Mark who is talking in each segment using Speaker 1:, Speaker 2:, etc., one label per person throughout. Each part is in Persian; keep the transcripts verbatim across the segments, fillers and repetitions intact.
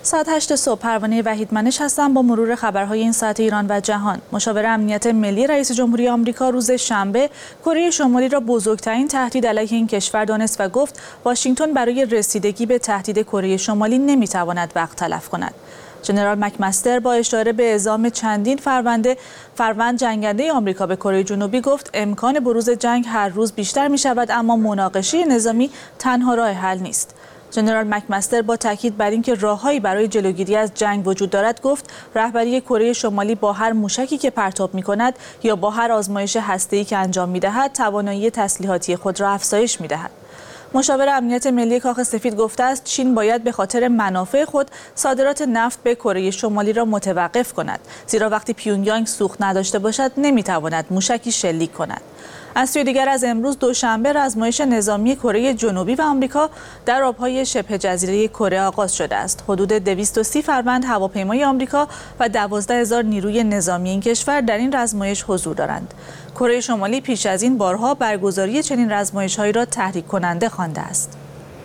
Speaker 1: ساعت هشت صبح پروانه وحیدمنش هستم با مرور خبرهای این ساعت ایران و جهان. مشاور امنیت ملی رئیس جمهوری آمریکا روز شنبه کره شمالی را بزرگترین تهدید علیه این کشور دانست و گفت واشنگتن برای رسیدگی به تهدید کره شمالی نمیتواند وقت تلف کند. ژنرال مکمستر با اشاره به اعزام چندین فرمانده فروند جنگنده آمریکا به کره جنوبی گفت امکان بروز جنگ هر روز بیشتر می شود، اما مناقشه نظامی تنها راه حل نیست. ژنرال مکمستر با تاکید بر اینکه راههایی برای جلوگیری از جنگ وجود دارد گفت رهبری کره شمالی با هر موشکی که پرتاب می‌کند یا با هر آزمایش هسته‌ای که انجام می‌دهد توانایی تسلیحاتی خود را افزایش می‌دهد. مشاور امنیت ملی کاخ سفید گفته است چین باید به خاطر منافع خود صادرات نفت به کره شمالی را متوقف کند، زیرا وقتی پیونگیانگ سوخت نداشته باشد نمی‌تواند موشکی شلیک کند. از سوی دیگر از امروز دوشنبه آزمایش نظامی کره جنوبی و آمریکا در آبهای شبه جزیره کره آغاز شده است. حدود دویست و سی فروند هواپیمای آمریکا و دوازده هزار نیروی نظامی این کشور در این آزمایش حضور دارند. کره شمالی پیش از این بارها برگزاری چنین آزمایش‌هایی را تحریک کننده خوانده است.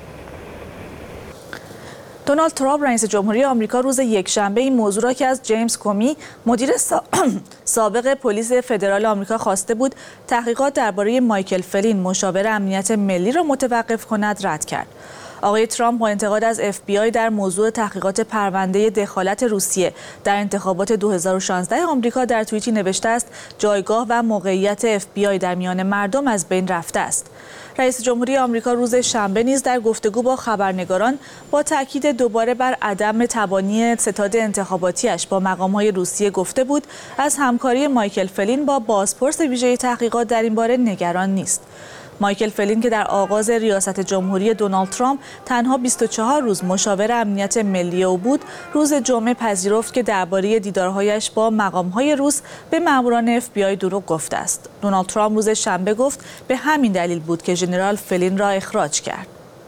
Speaker 1: دونالد ترامپ رئیس جمهوری آمریکا روز یکشنبه این موضوع را که از جیمز کومی مدیر سابق پلیس فدرال آمریکا خواسته بود تحقیقات درباره مایکل فلین مشاور امنیت ملی را متوقف کند رد کرد. آقای ترامپ با انتقاد از اف بی آی در موضوع تحقیقات پرونده دخالت روسیه در انتخابات دو هزار و شانزده آمریکا در توییتی نوشته است جایگاه و موقعیت اف بی آی در میان مردم از بین رفته است. رئیس جمهوری آمریکا روز شنبه نیز در گفتگو با خبرنگاران با تاکید دوباره بر عدم تبانی ستاد انتخاباتیش با مقام‌های روسیه گفته بود از همکاری مایکل فلین با بازپرس ویژه تحقیقات در این باره نگران نیست. مایکل فلین که در آغاز ریاست جمهوری دونالد ترامپ تنها بیست و چهار روز مشاور امنیت ملی او بود، روز جمعه پذیرفت که درباره دیدارهایش با مقام‌های روس به ماموران اف بی آی دروغ گفته است. دونالد ترامپ روز شنبه گفت به همین دلیل بود که ژنرال فلین را اخراج کرد.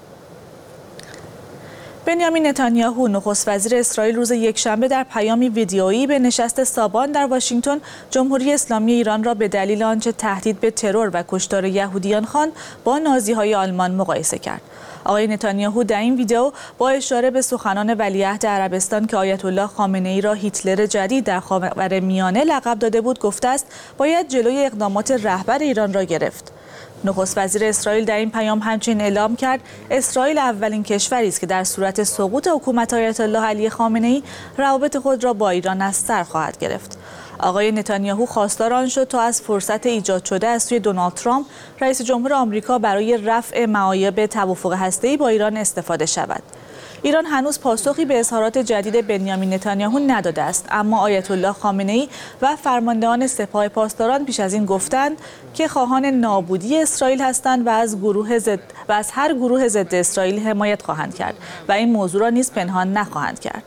Speaker 1: بنیامین نتانیاهو نخست وزیر اسرائیل روز یکشنبه در پیامی ویدیویی به نشست سابان در واشنگتن جمهوری اسلامی ایران را به دلیل آنچه تهدید به ترور و کشتار یهودیان خواند با نازی‌های آلمان مقایسه کرد. آقای نتانیاهو در این ویدیو با اشاره به سخنان ولیعهد عربستان که آیت الله خامنه‌ای را هیتلر جدید در خاورمیانه لقب داده بود گفته است باید جلوی اقدامات رهبر ایران را گرفت. نخست وزیر اسرائیل در این پیام همچنین اعلام کرد اسرائیل اولین کشوری است که در صورت سقوط حکومت آیت الله علی خامنه‌ای روابط خود را با ایران از سر خواهد گرفت. آقای نتانیاهو خواستار آن شد تا از فرصت ایجاد شده از سوی دونالد ترامپ رئیس جمهور آمریکا برای رفع معایب توافق هسته‌ای با ایران استفاده شود. ایران هنوز پاسخی به اظهارات جدید بنیامین نتانیاهو نداده است، اما آیت الله خامنه‌ای و فرماندهان سپاه پاسداران پیش از این گفتند که خواهان نابودی اسرائیل هستند و از گروه ضد و از هر گروه ضد اسرائیل حمایت خواهند کرد و این موضوع را نیز پنهان نخواهند کرد.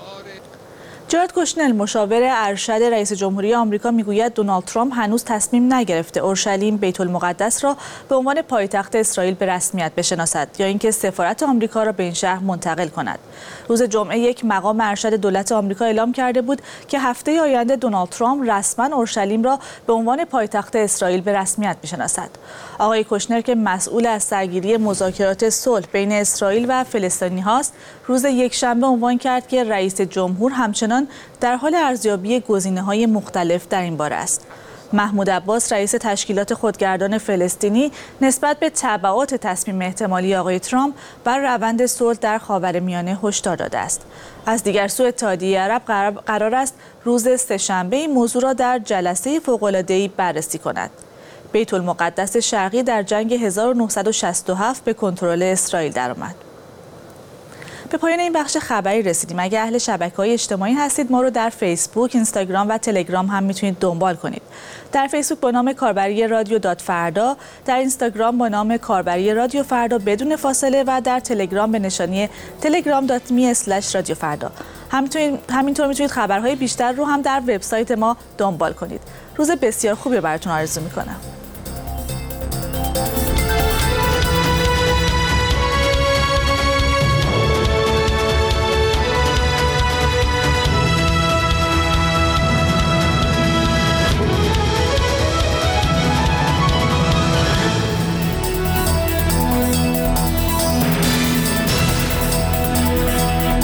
Speaker 1: جارد کوشنل مشاور ارشد رئیس جمهوری آمریکا میگوید دونالد ترامپ هنوز تصمیم نگرفته اورشلیم بیت المقدس را به عنوان پایتخت اسرائیل به رسمیت بشناسد یا اینکه سفارت آمریکا را به این شهر منتقل کند. روز جمعه یک مقام ارشد دولت آمریکا اعلام کرده بود که هفته آینده دونالد ترامپ رسما اورشلیم را به عنوان پایتخت اسرائیل به رسمیت بشناسد. آقای کوشنر که مسئول از سرگیری مذاکرات صلح بین اسرائیل و فلسطینی‌ها است، روز یکشنبه عنوان کرد که رئیس جمهور همچنان در حال ارزیابی گزینه‌های مختلف در این باره است. محمود عباس رئیس تشکیلات خودگردان فلسطینی نسبت به تبعات تصمیم احتمالی آقای ترامپ بر روند صلح در خاورمیانه هشدار داده است. از دیگر سو اتحادیه عرب قرار است روز سه‌شنبه این موضوع را در جلسه فوق‌العاده‌ای بررسی کند. بیت المقدس شرقی در جنگ هزار و نهصد و شصت و هفت به کنترل اسرائیل درآمد. به پایان این بخش خبری رسیدیم. اگر اهل شبکه‌های اجتماعی هستید ما رو در فیسبوک، اینستاگرام و تلگرام هم میتونید دنبال کنید. در فیسبوک با نام کاربری رادیو دات فردا، در اینستاگرام با نام کاربری رادیو فردا بدون فاصله و در تلگرام به نشانی تلگرام دات می اسلش رادیو فردا. همینطور میتونید خبرهای بیشتر رو هم در وبسایت ما دنبال کنید. روز بسیار خوبی براتون آرزو میکنم.